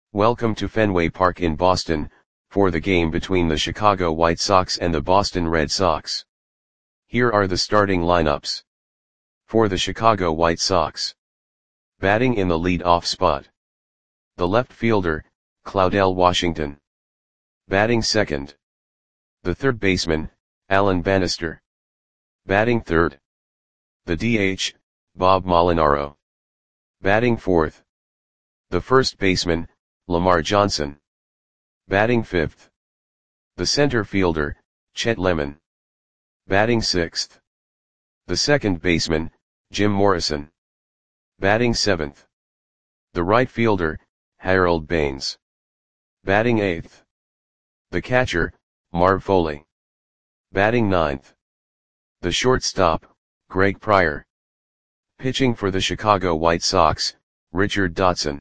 Welcome to Fenway Park in Boston, for the game between the Chicago White Sox and the Boston Red Sox. Here are the starting lineups. For the Chicago White Sox. Batting in the lead-off spot. The left fielder, Claudell Washington. Batting second. The third baseman, Alan Bannister. Batting third. The DH, Bob Molinaro. Batting fourth. The first baseman, Lamar Johnson. Batting fifth. The center fielder, Chet Lemon. Batting sixth. The second baseman, Jim Morrison. Batting seventh. The right fielder, Harold Baines. Batting eighth. The catcher, Marv Foley. Batting ninth. The shortstop, Greg Pryor. Pitching for the Chicago White Sox, Richard Dotson.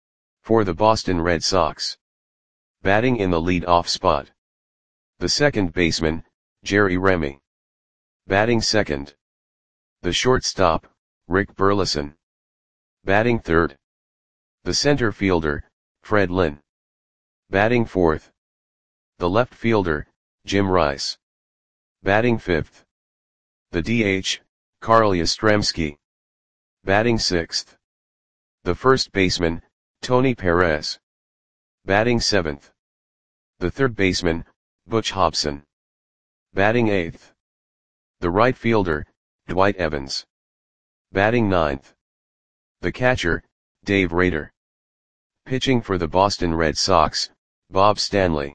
For the Boston Red Sox. Batting in the lead-off spot. The second baseman, Jerry Remy. Batting second. The shortstop, Rick Burleson. Batting third. The center fielder, Fred Lynn. Batting fourth. The left fielder, Jim Rice. Batting fifth. The DH, Carl Yastrzemski. Batting sixth. The first baseman, Tony Perez. Batting seventh. The third baseman, Butch Hobson. Batting eighth. The right fielder, Dwight Evans. Batting ninth. The catcher, Dave Rader. Pitching for the Boston Red Sox, Bob Stanley.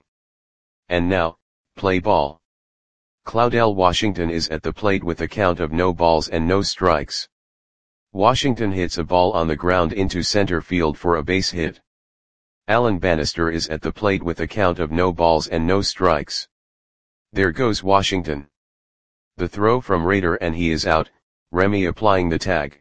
And now, play ball. Claudell Washington is at the plate with a count of no balls and no strikes. Washington hits a ball on the ground into center field for a base hit. Alan Bannister is at the plate with a count of no balls and no strikes. There goes Washington. The throw from Rader and he is out, Remy applying the tag.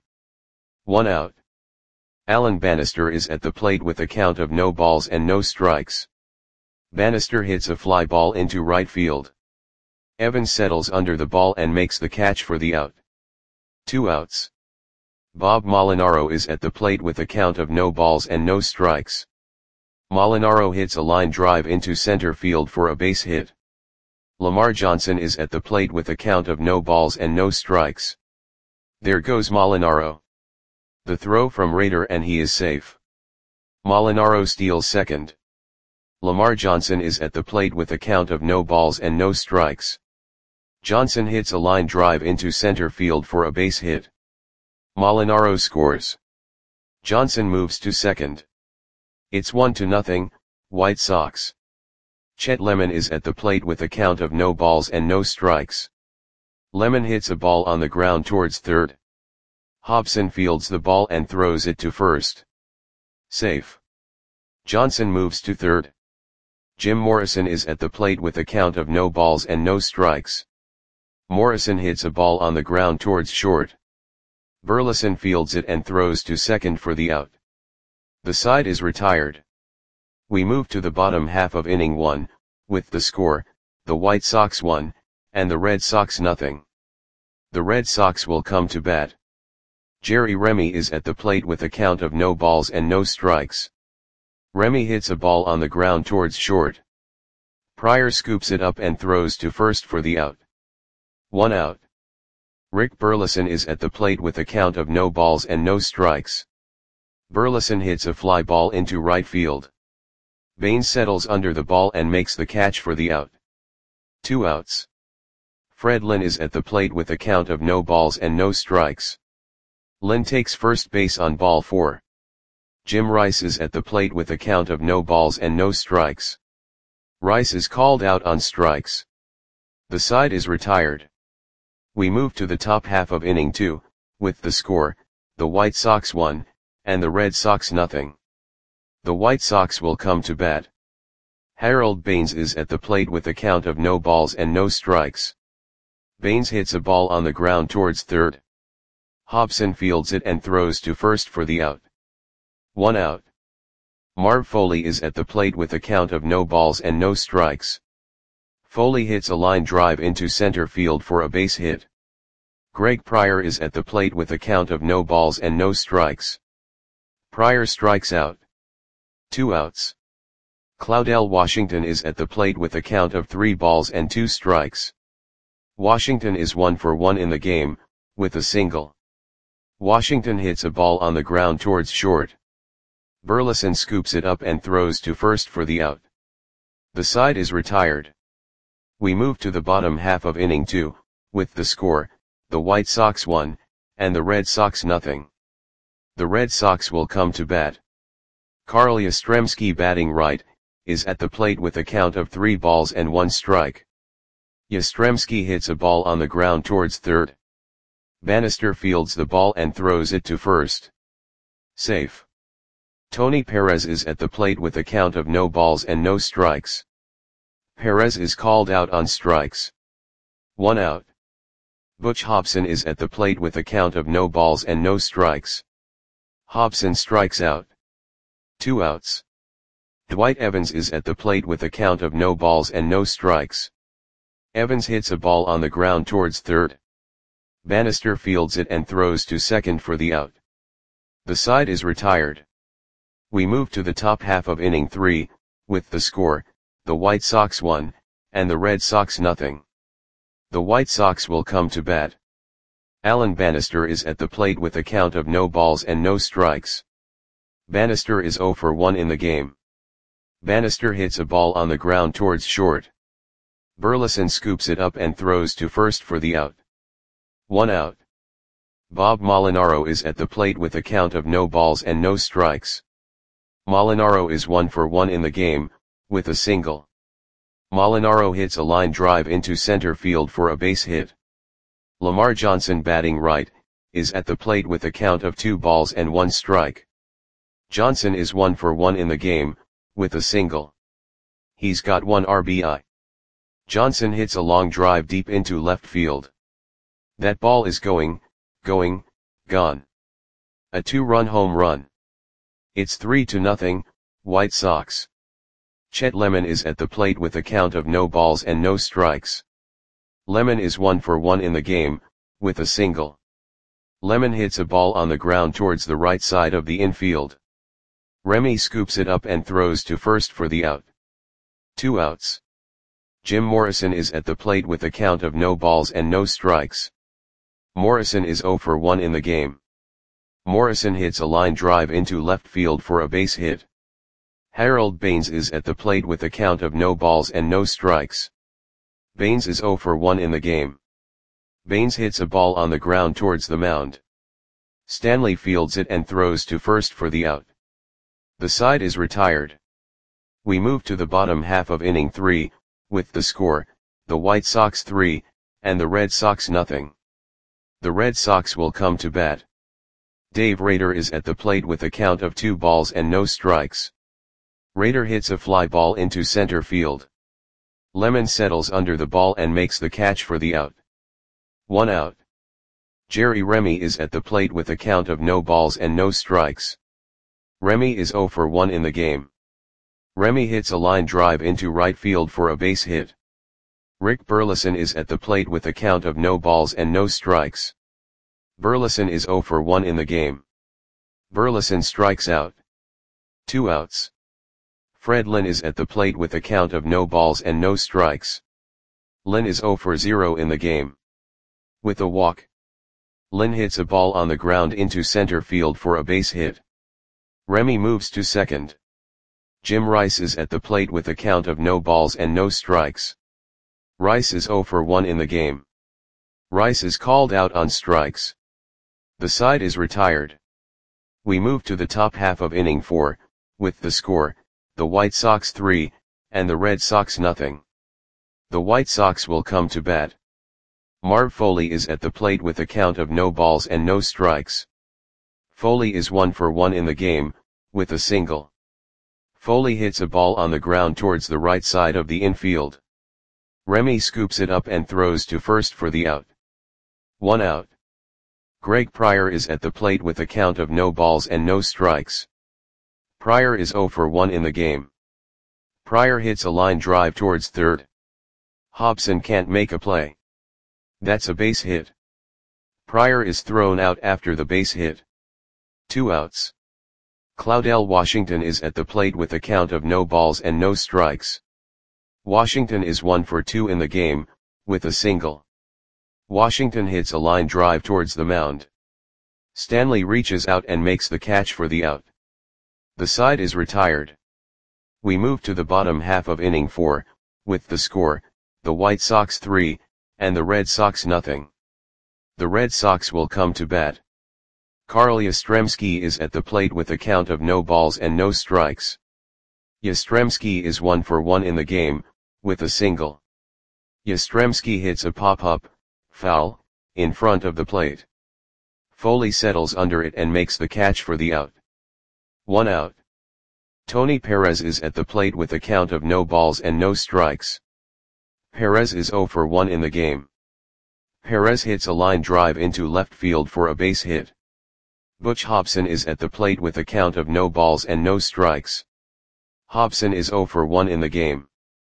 1 out. Alan Bannister is at the plate with a count of no balls and no strikes. Bannister hits a fly ball into right field. Evans settles under the ball and makes the catch for the out. 2 outs. Bob Molinaro is at the plate with a count of no balls and no strikes. Molinaro hits a line drive into center field for a base hit. Lamar Johnson is at the plate with a count of no balls and no strikes. There goes Molinaro. The throw from Rader and he is safe. Molinaro steals second. Lamar Johnson is at the plate with a count of no balls and no strikes. Johnson hits a line drive into center field for a base hit. Molinaro scores. Johnson moves to second. It's 1-0, White Sox. Chet Lemon is at the plate with a count of no balls and no strikes. Lemon hits a ball on the ground towards third. Hobson fields the ball and throws it to first. Safe. Johnson moves to third. Jim Morrison is at the plate with a count of no balls and no strikes. Morrison hits a ball on the ground towards short. Burleson fields it and throws to second for the out. The side is retired. We move to the bottom half of inning 1, with the score, the White Sox 1, and the Red Sox 0. The Red Sox will come to bat. Jerry Remy is at the plate with a count of no balls and no strikes. Remy hits a ball on the ground towards short. Pryor scoops it up and throws to first for the out. 1 out. Rick Burleson is at the plate with a count of no balls and no strikes. Burleson hits a fly ball into right field. Baines settles under the ball and makes the catch for the out. 2 outs. Fred Lynn is at the plate with a count of no balls and no strikes. Lynn takes first base on ball 4. Jim Rice is at the plate with a count of no balls and no strikes. Rice is called out on strikes. The side is retired. We move to the top half of inning 2, with the score, the White Sox 1, and the Red Sox 0. The White Sox will come to bat. Harold Baines is at the plate with a count of no balls and no strikes. Baines hits a ball on the ground towards third. Hobson fields it and throws to first for the out. 1 out. Marv Foley is at the plate with a count of no balls and no strikes. Foley hits a line drive into center field for a base hit. Greg Pryor is at the plate with a count of no balls and no strikes. Pryor strikes out. 2 outs. Claudell Washington is at the plate with a count of 3 balls and 2 strikes. Washington is 1 for 1 in the game, with a single. Washington hits a ball on the ground towards short. Burleson scoops it up and throws to first for the out. The side is retired. We move to the bottom half of inning 2, with the score, the White Sox 1, and the Red Sox nothing. The Red Sox will come to bat. Carl Yastrzemski, batting right, is at the plate with a count of 3 balls and 1 strike. Yastrzemski hits a ball on the ground towards third. Bannister fields the ball and throws it to first. Safe. Tony Perez is at the plate with a count of no balls and no strikes. Perez is called out on strikes. 1 out. Butch Hobson is at the plate with a count of no balls and no strikes. Hobson strikes out. 2 outs. Dwight Evans is at the plate with a count of no balls and no strikes. Evans hits a ball on the ground towards third. Bannister fields it and throws to second for the out. The side is retired. We move to the top half of inning 3, with the score, the White Sox 1, and the Red Sox nothing. The White Sox will come to bat. Alan Bannister is at the plate with a count of no balls and no strikes. Bannister is 0 for 1 in the game. Bannister hits a ball on the ground towards short. Burleson scoops it up and throws to first for the out. 1 out. Bob Molinaro is at the plate with a count of no balls and no strikes. Molinaro is 1 for 1 in the game, with a single. Molinaro hits a line drive into center field for a base hit. Lamar Johnson, batting right, is at the plate with a count of 2 balls and 1 strike. Johnson is 1 for 1 in the game, with a single. He's got 1 RBI. Johnson hits a long drive deep into left field. That ball is going, gone. A 2-run home run. It's 3-0, White Sox. Chet Lemon is at the plate with a count of no balls and no strikes. Lemon is 1 for 1 in the game, with a single. Lemon hits a ball on the ground towards the right side of the infield. Remy scoops it up and throws to first for the out. 2 outs. Jim Morrison is at the plate with a count of no balls and no strikes. Morrison is 0 for 1 in the game. Morrison hits a line drive into left field for a base hit. Harold Baines is at the plate with a count of no balls and no strikes. Baines is 0 for 1 in the game. Baines hits a ball on the ground towards the mound. Stanley fields it and throws to first for the out. The side is retired. We move to the bottom half of inning 3, with the score, the White Sox 3, and the Red Sox nothing. The Red Sox will come to bat. Dave Rader is at the plate with a count of 2 balls and no strikes. Rader hits a fly ball into center field. Lemon settles under the ball and makes the catch for the out. 1 out. Jerry Remy is at the plate with a count of no balls and no strikes. Remy is 0 for 1 in the game. Remy hits a line drive into right field for a base hit. Rick Burleson is at the plate with a count of no balls and no strikes. Burleson is 0 for 1 in the game. Burleson strikes out. 2 outs. Fred Lynn is at the plate with a count of no balls and no strikes. Lynn is 0 for 0 in the game. With a walk. Lynn hits a ball on the ground into center field for a base hit. Remy moves to second. Jim Rice is at the plate with a count of no balls and no strikes. Rice is 0 for 1 in the game. Rice is called out on strikes. The side is retired. We move to the top half of inning 4, with the score, the White Sox 3, and the Red Sox nothing. The White Sox will come to bat. Marv Foley is at the plate with a count of no balls and no strikes. Foley is 1 for 1 in the game, with a single. Foley hits a ball on the ground towards the right side of the infield. Remy scoops it up and throws to first for the out. 1 out. Greg Pryor is at the plate with a count of no balls and no strikes. Pryor is 0 for 1 in the game. Pryor hits a line drive towards third. Hobson can't make a play. That's a base hit. Pryor is thrown out after the base hit. 2 outs. Claudel Washington is at the plate with a count of no balls and no strikes. Washington is 1 for 2 in the game, with a single. Washington hits a line drive towards the mound. Stanley reaches out and makes the catch for the out. The side is retired. We move to the bottom half of inning 4, with the score, the White Sox 3, and the Red Sox nothing. The Red Sox will come to bat. Carl Yastrzemski is at the plate with a count of no balls and no strikes. Yastrzemski is 1 for 1 in the game, with a single. Yastrzemski hits a pop-up, foul, in front of the plate. Foley settles under it and makes the catch for the out. 1 out. Tony Perez is at the plate with a count of no balls and no strikes. Perez is 0 for 1 in the game. Perez hits a line drive into left field for a base hit. Butch Hobson is at the plate with a count of no balls and no strikes. Hobson is 0 for 1 in the game.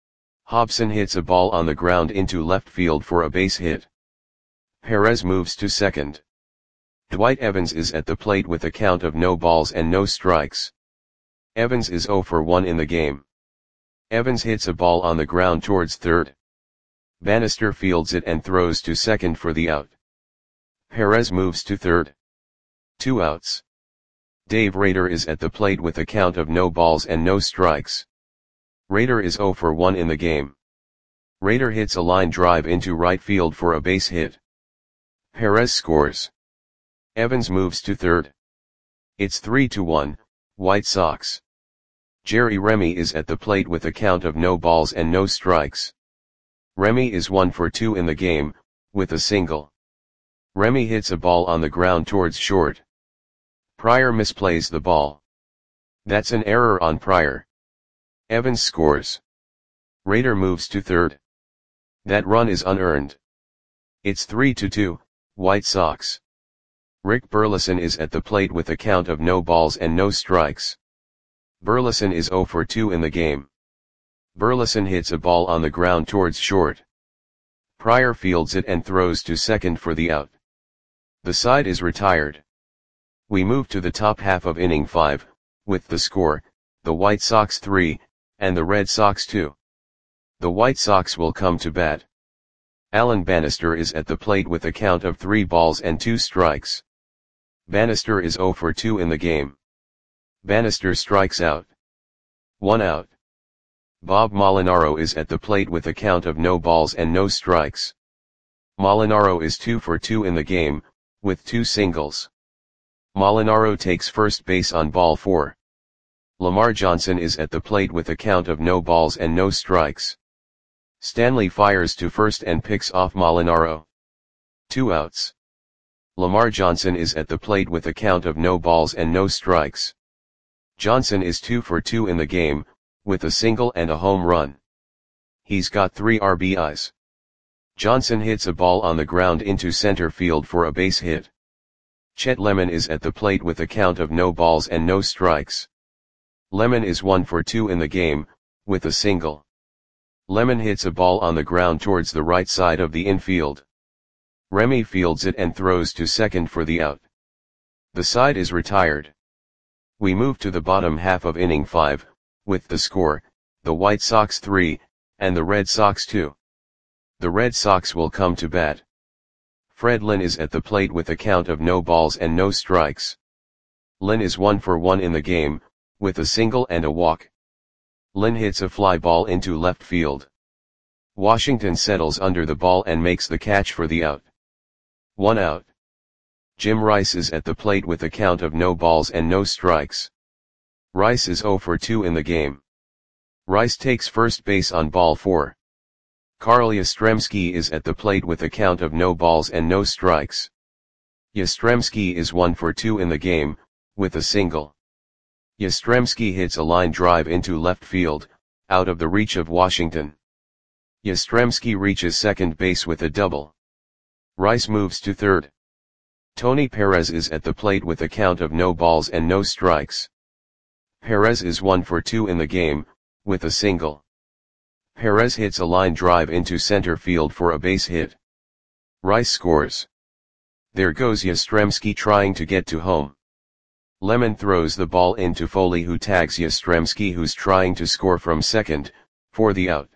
Hobson hits a ball on the ground into left field for a base hit. Perez moves to second. Dwight Evans is at the plate with a count of no balls and no strikes. Evans is 0 for 1 in the game. Evans hits a ball on the ground towards third. Bannister fields it and throws to second for the out. Perez moves to third. 2 outs. Dave Rader is at the plate with a count of no balls and no strikes. Rader is 0 for 1 in the game. Rader hits a line drive into right field for a base hit. Perez scores. Evans moves to third. It's 3-1, White Sox. Jerry Remy is at the plate with a count of no balls and no strikes. Remy is 1 for 2 in the game, with a single. Remy hits a ball on the ground towards short. Pryor misplays the ball. That's an error on Pryor. Evans scores. Rader moves to third. That run is unearned. It's 3-2, White Sox. Rick Burleson is at the plate with a count of no balls and no strikes. Burleson is 0 for 2 in the game. Burleson hits a ball on the ground towards short. Pryor fields it and throws to second for the out. The side is retired. We move to the top half of inning 5, with the score, the White Sox 3, and the Red Sox 2. The White Sox will come to bat. Alan Bannister is at the plate with a count of 3 balls and 2 strikes. Bannister is 0 for 2 in the game. Bannister strikes out. 1 out. Bob Molinaro is at the plate with a count of no balls and no strikes. Molinaro is 2 for 2 in the game, with 2 singles. Molinaro takes first base on ball 4. Lamar Johnson is at the plate with a count of no balls and no strikes. Stanley fires to first and picks off Molinaro. 2 outs. Lamar Johnson is at the plate with a count of no balls and no strikes. Johnson is 2 for 2 in the game, with a single and a home run. He's got 3 RBIs. Johnson hits a ball on the ground into center field for a base hit. Chet Lemon is at the plate with a count of no balls and no strikes. Lemon is 1 for 2 in the game, with a single. Lemon hits a ball on the ground towards the right side of the infield. Remy fields it and throws to second for the out. The side is retired. We move to the bottom half of inning 5, with the score, the White Sox 3, and the Red Sox 2. The Red Sox will come to bat. Fred Lynn is at the plate with a count of no balls and no strikes. Lynn is 1 for 1 in the game, with a single and a walk. Lynn hits a fly ball into left field. Washington settles under the ball and makes the catch for the out. 1 out. Jim Rice is at the plate with a count of no balls and no strikes. Rice is 0 for 2 in the game. Rice takes first base on ball 4. Carl Yastrzemski is at the plate with a count of no balls and no strikes. Yastrzemski is 1 for 2 in the game, with a single. Yastrzemski hits a line drive into left field, out of the reach of Washington. Yastrzemski reaches second base with a double. Rice moves to third. Tony Perez is at the plate with a count of no balls and no strikes. Perez is 1 for 2 in the game, with a single. Perez hits a line drive into center field for a base hit. Rice scores. There goes Yastrzemski trying to get to home. Lemon throws the ball into Foley, who tags Yastrzemski, who's trying to score from second, for the out.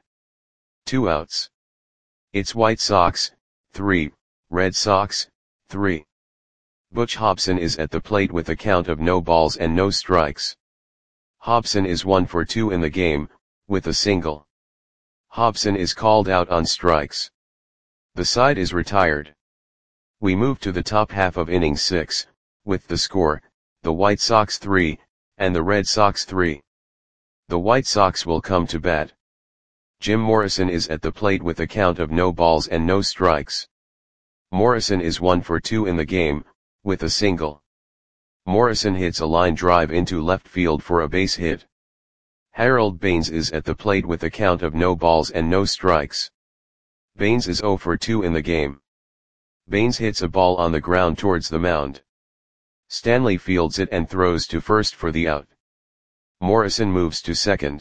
2 outs. It's White Sox, 3, Red Sox, 3. Butch Hobson is at the plate with a count of no balls and no strikes. Hobson is 1 for 2 in the game, with a single. Hobson is called out on strikes. The side is retired. We move to the top half of inning 6, with the score, the White Sox 3, and the Red Sox 3. The White Sox will come to bat. Jim Morrison is at the plate with a count of no balls and no strikes. Morrison is 1 for 2 in the game, with a single. Morrison hits a line drive into left field for a base hit. Harold Baines is at the plate with a count of no balls and no strikes. Baines is 0 for 2 in the game. Baines hits a ball on the ground towards the mound. Stanley fields it and throws to first for the out. Morrison moves to second.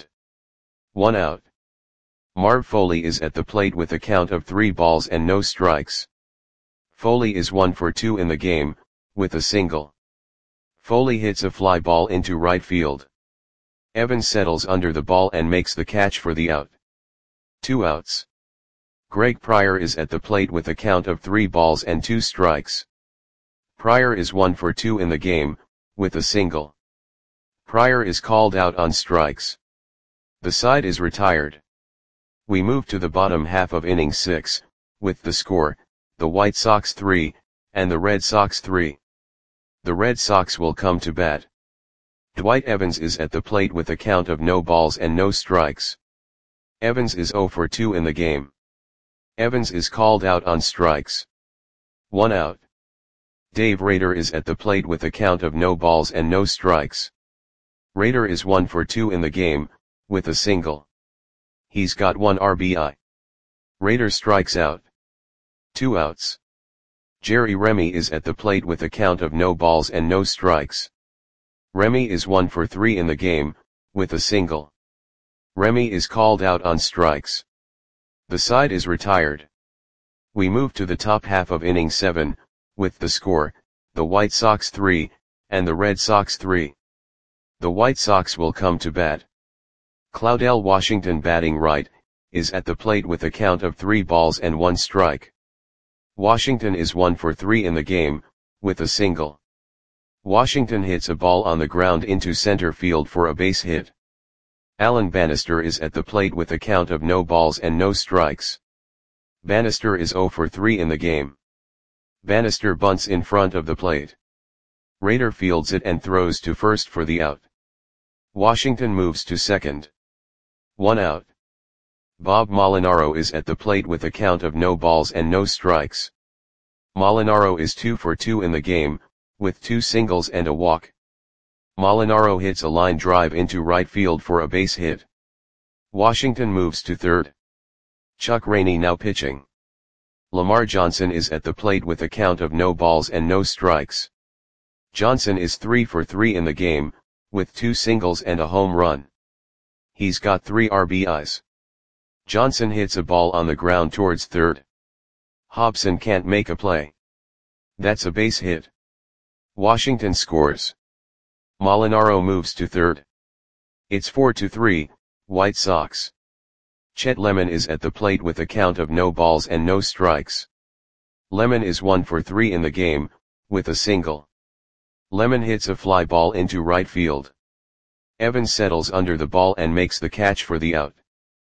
1 out. Marv Foley is at the plate with a count of 3 balls and no strikes. Foley is 1 for 2 in the game, with a single. Foley hits a fly ball into right field. Evans settles under the ball and makes the catch for the out. 2 outs. Greg Pryor is at the plate with a count of 3 balls and 2 strikes. Pryor is 1 for 2 in the game, with a single. Pryor is called out on strikes. The side is retired. We move to the bottom half of inning 6, with the score, the White Sox 3, and the Red Sox 3. The Red Sox will come to bat. Dwight Evans is at the plate with a count of no balls and no strikes. Evans is 0 for 2 in the game. Evans is called out on strikes. 1 out. Dave Rader is at the plate with a count of no balls and no strikes. Rader is 1 for 2 in the game, with a single. He's got 1 RBI. Rader strikes out. 2 outs. Jerry Remy is at the plate with a count of no balls and no strikes. Remy is 1 for 3 in the game, with a single. Remy is called out on strikes. The side is retired. We move to the top half of inning 7, with the score, the White Sox 3, and the Red Sox 3. The White Sox will come to bat. Claudell Washington, batting right, is at the plate with a count of 3 balls and 1 strike. Washington is 1 for 3 in the game, with a single. Washington hits a ball on the ground into center field for a base hit. Alan Bannister is at the plate with a count of no balls and no strikes. Bannister is 0 for 3 in the game. Bannister bunts in front of the plate. Rader fields it and throws to first for the out. Washington moves to second. 1 out. Bob Molinaro is at the plate with a count of no balls and no strikes. Molinaro is 2 for 2 in the game, with 2 singles and a walk. Molinaro hits a line drive into right field for a base hit. Washington moves to third. Chuck Rainey now pitching. Lamar Johnson is at the plate with a count of no balls and no strikes. Johnson is 3 for 3 in the game, with 2 singles and a home run. He's got 3 RBIs. Johnson hits a ball on the ground towards third. Hobson can't make a play. That's a base hit. Washington scores. Molinaro moves to third. It's 4-3, White Sox. Chet Lemon is at the plate with a count of no balls and no strikes. Lemon is 1 for 3 in the game, with a single. Lemon hits a fly ball into right field. Evans settles under the ball and makes the catch for the out.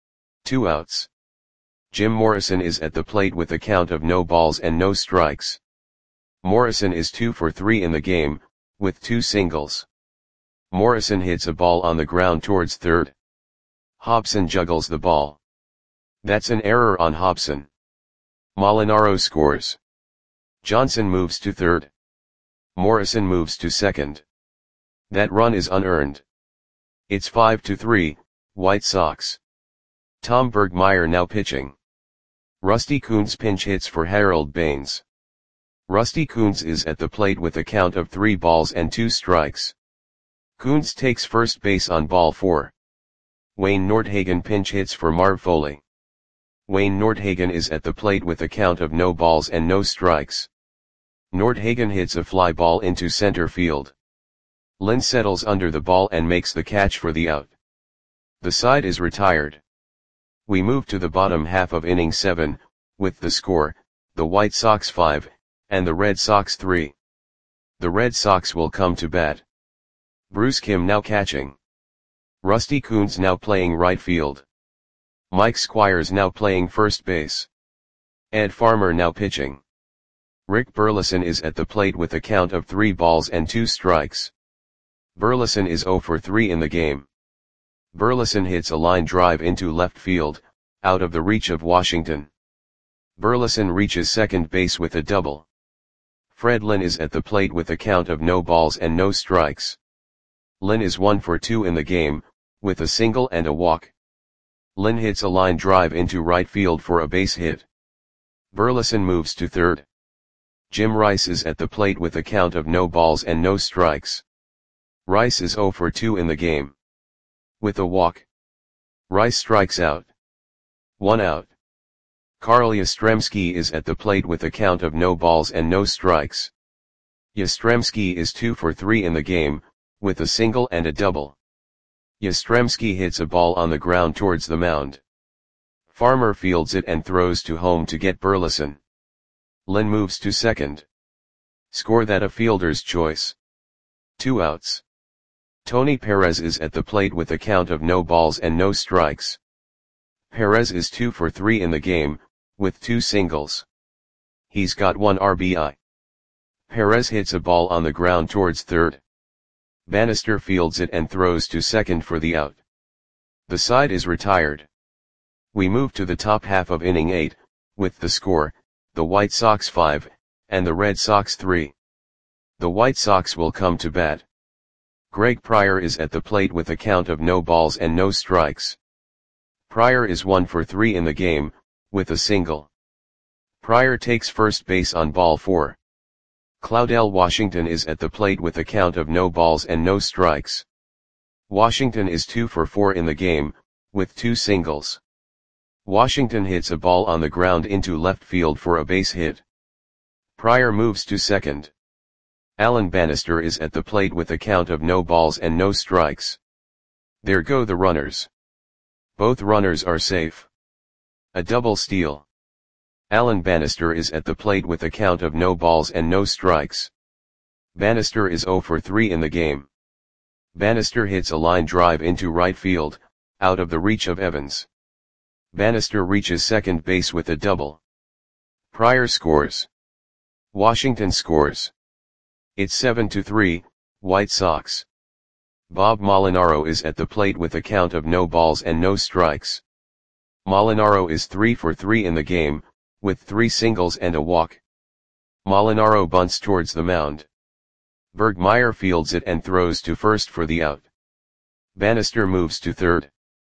2 outs. Jim Morrison is at the plate with a count of no balls and no strikes. Morrison is 2 for 3 in the game, with 2 singles. Morrison hits a ball on the ground towards third. Hobson juggles the ball. That's an error on Hobson. Molinaro scores. Johnson moves to third. Morrison moves to second. That run is unearned. It's 5-3, White Sox. Tom Bergmeyer now pitching. Rusty Kuntz pinch hits for Harold Baines. Rusty Kuntz is at the plate with a count of 3 balls and 2 strikes. Kuntz takes first base on ball 4. Wayne Nordhagen pinch hits for Marv Foley. Wayne Nordhagen is at the plate with a count of no balls and no strikes. Nordhagen hits a fly ball into center field. Lynn settles under the ball and makes the catch for the out. The side is retired. We move to the bottom half of inning 7, with the score, the White Sox 5, and the Red Sox 3. The Red Sox will come to bat. Bruce Kim now catching. Rusty Kuntz now playing right field. Mike Squires now playing first base. Ed Farmer now pitching. Rick Burleson is at the plate with a count of 3 balls and 2 strikes. Burleson is 0 for 3 in the game. Burleson hits a line drive into left field, out of the reach of Washington. Burleson reaches second base with a double. Fred Lynn is at the plate with a count of no balls and no strikes. Lynn is 1 for 2 in the game, with a single and a walk. Lynn hits a line drive into right field for a base hit. Burleson moves to third. Jim Rice is at the plate with a count of no balls and no strikes. Rice is 0 for 2 in the game. With a walk, Rice strikes out. 1 out. Carl Yastrzemski is at the plate with a count of no balls and no strikes. Yastrzemski is 2 for 3 in the game, with a single and a double. Yastrzemski hits a ball on the ground towards the mound. Farmer fields it and throws to home to get Burleson. Lynn moves to second. Score that a fielder's choice. 2 outs. Tony Perez is at the plate with a count of no balls and no strikes. Perez is 2 for 3 in the game, with 2 singles. He's got 1 RBI. Perez hits a ball on the ground towards third. Bannister fields it and throws to second for the out. The side is retired. We move to the top half of inning 8, with the score, the White Sox 5, and the Red Sox 3. The White Sox will come to bat. Greg Pryor is at the plate with a count of no balls and no strikes. Pryor is 1 for 3 in the game, with a single. Pryor takes first base on ball 4. Claudell Washington is at the plate with a count of no balls and no strikes. Washington is 2 for 4 in the game, with 2 singles. Washington hits a ball on the ground into left field for a base hit. Pryor moves to second. Alan Bannister is at the plate with a count of no balls and no strikes. There go the runners. Both runners are safe. A double steal. Alan Bannister is at the plate with a count of no balls and no strikes. Bannister is 0 for 3 in the game. Bannister hits a line drive into right field, out of the reach of Evans. Bannister reaches second base with a double. Pryor scores. Washington scores. It's 7-3, White Sox. Bob Molinaro is at the plate with a count of no balls and no strikes. Molinaro is 3 for 3 in the game, with 3 singles and a walk. Molinaro bunts towards the mound. Bergmeyer fields it and throws to first for the out. Bannister moves to third.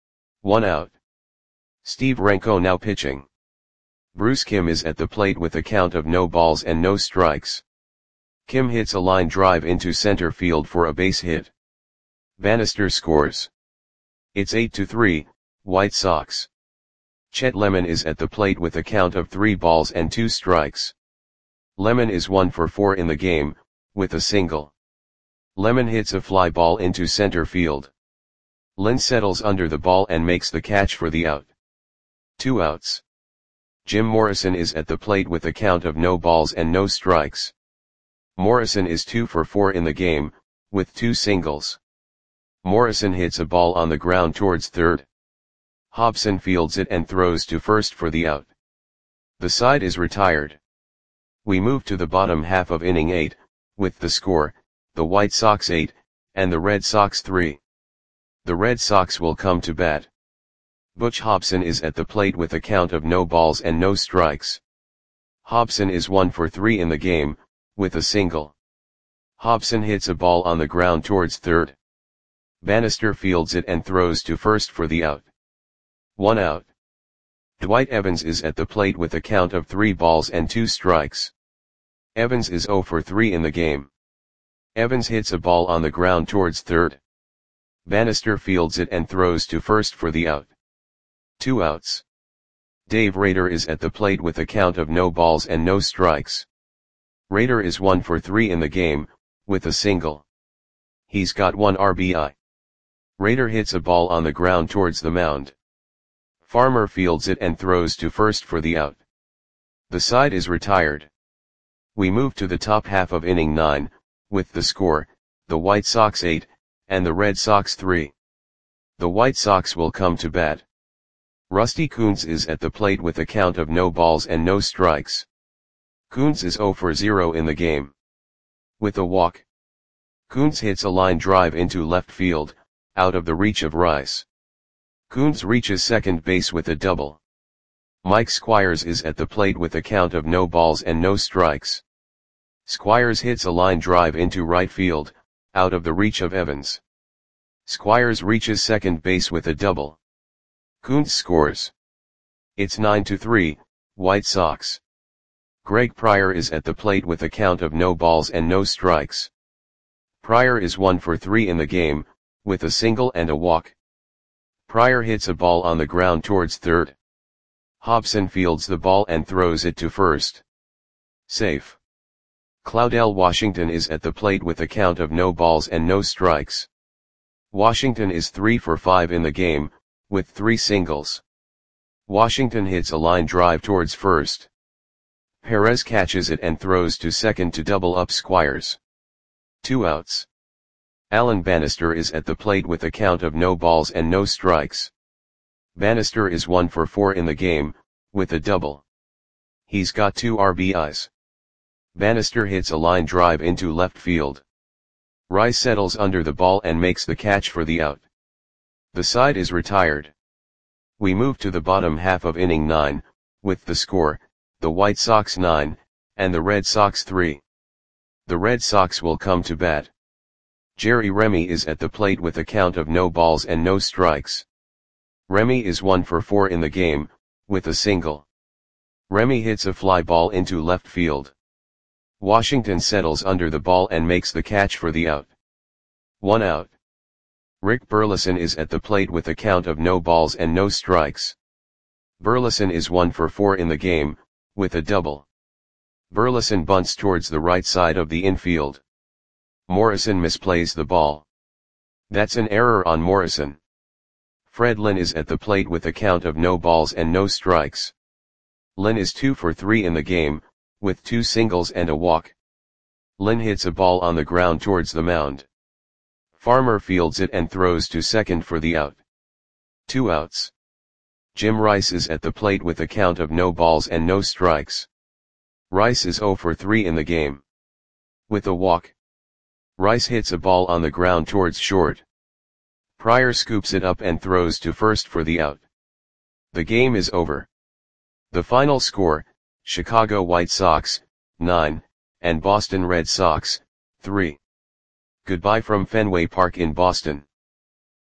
1 out. Steve Renko now pitching. Bruce Kim is at the plate with a count of no balls and no strikes. Kim hits a line drive into center field for a base hit. Bannister scores. It's 8-3, White Sox. Chet Lemon is at the plate with a count of 3 balls and 2 strikes. Lemon is 1 for 4 in the game, with a single. Lemon hits a fly ball into center field. Lynn settles under the ball and makes the catch for the out. 2 outs. Jim Morrison is at the plate with a count of no balls and no strikes. Morrison is 2 for 4 in the game, with 2 singles. Morrison hits a ball on the ground towards third. Hobson fields it and throws to first for the out. The side is retired. We move to the bottom half of inning 8, with the score, the White Sox 8, and the Red Sox 3. The Red Sox will come to bat. Butch Hobson is at the plate with a count of no balls and no strikes. Hobson is 1 for 3 in the game, with a single. Hobson hits a ball on the ground towards third. Bannister fields it and throws to first for the out. 1 out. Dwight Evans is at the plate with a count of 3 balls and 2 strikes. Evans is 0 for 3 in the game. Evans hits a ball on the ground towards third. Bannister fields it and throws to first for the out. 2 outs. Dave Rader is at the plate with a count of no balls and no strikes. Rader is 1 for 3 in the game, with a single. He's got 1 RBI. Raider hits a ball on the ground towards the mound. Farmer fields it and throws to first for the out. The side is retired. We move to the top half of inning 9, with the score, the White Sox 8, and the Red Sox 3. The White Sox will come to bat. Rusty Kuntz is at the plate with a count of no balls and no strikes. Kuntz is 0 for 0 in the game. With a walk, Kuntz hits a line drive into left field, out of the reach of Rice. Kuntz reaches second base with a double. Mike Squires is at the plate with a count of no balls and no strikes. Squires hits a line drive into right field, out of the reach of Evans. Squires reaches second base with a double. Kuntz scores. It's 9-3, White Sox. Greg Pryor is at the plate with a count of no balls and no strikes. Pryor is 1 for 3 in the game, with a single and a walk. Pryor hits a ball on the ground towards third. Hobson fields the ball and throws it to first. Safe. Claudell Washington is at the plate with a count of no balls and no strikes. Washington is 3 for 5 in the game, with 3 singles. Washington hits a line drive towards first. Perez catches it and throws to second to double up Squires. 2 outs. Alan Bannister is at the plate with a count of no balls and no strikes. Bannister is 1 for 4 in the game, with a double. He's got 2 RBIs. Bannister hits a line drive into left field. Rice settles under the ball and makes the catch for the out. The side is retired. We move to the bottom half of inning 9, with the score, the White Sox 9, and the Red Sox 3. The Red Sox will come to bat. Jerry Remy is at the plate with a count of no balls and no strikes. Remy is 1 for 4 in the game, with a single. Remy hits a fly ball into left field. Washington settles under the ball and makes the catch for the out. 1 out. Rick Burleson is at the plate with a count of no balls and no strikes. Burleson is 1 for 4 in the game, with a double. Burleson bunts towards the right side of the infield. Morrison misplays the ball. That's an error on Morrison. Fred Lynn is at the plate with a count of no balls and no strikes. Lynn is 2 for 3 in the game, with 2 singles and a walk. Lynn hits a ball on the ground towards the mound. Farmer fields it and throws to second for the out. 2 outs. Jim Rice is at the plate with a count of no balls and no strikes. Rice is 0 for 3 in the game. With a walk, Rice hits a ball on the ground towards short. Pryor scoops it up and throws to first for the out. The game is over. The final score, Chicago White Sox, 9, and Boston Red Sox, 3. Goodbye from Fenway Park in Boston.